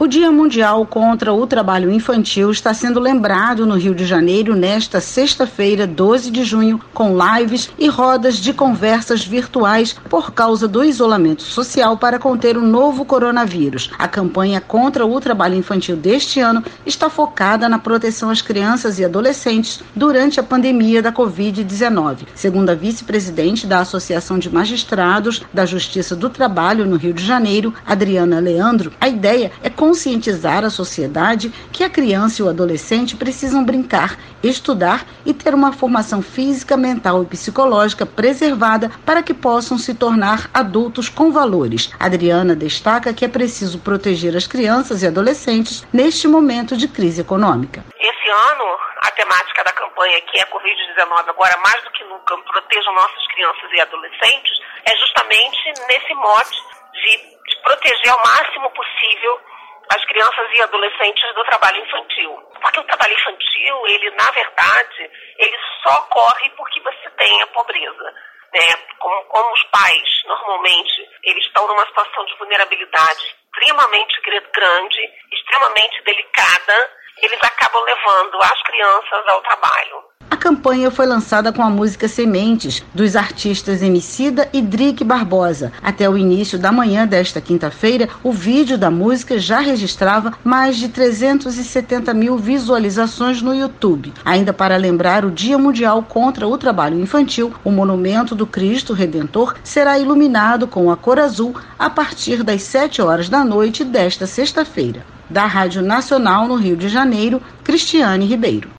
O Dia Mundial contra o Trabalho Infantil está sendo lembrado no Rio de Janeiro nesta sexta-feira, 12 de junho, com lives e rodas de conversas virtuais por causa do isolamento social para conter o novo coronavírus. A campanha contra o trabalho infantil deste ano está focada na proteção às crianças e adolescentes durante a pandemia da Covid-19. Segundo a vice-presidente da Associação de Magistrados da Justiça do Trabalho no Rio de Janeiro, Adriana Leandro, a ideia é conscientizar a sociedade que a criança e o adolescente precisam brincar, estudar e ter uma formação física, mental e psicológica preservada para que possam se tornar adultos com valores. Adriana destaca que é preciso proteger as crianças e adolescentes neste momento de crise econômica. Esse ano, a temática da campanha, que é a Covid-19, agora mais do que nunca, protejam nossas crianças e adolescentes, é justamente nesse mote de proteger ao máximo possível as crianças e adolescentes do trabalho infantil. Porque o trabalho infantil, ele, na verdade, ele só ocorre porque você tem a pobreza. Como os pais, normalmente, eles estão numa situação de vulnerabilidade extremamente grande, extremamente delicada, eles acabam levando as crianças ao trabalho. A campanha foi lançada com a música Sementes, dos artistas Emicida e Drique Barbosa. Até o início da manhã desta quinta-feira, o vídeo da música já registrava mais de 370 mil visualizações no YouTube. Ainda para lembrar o Dia Mundial contra o Trabalho Infantil, o Monumento do Cristo Redentor será iluminado com a cor azul a partir das 7 horas da noite desta sexta-feira. Da Rádio Nacional no Rio de Janeiro, Cristiane Ribeiro.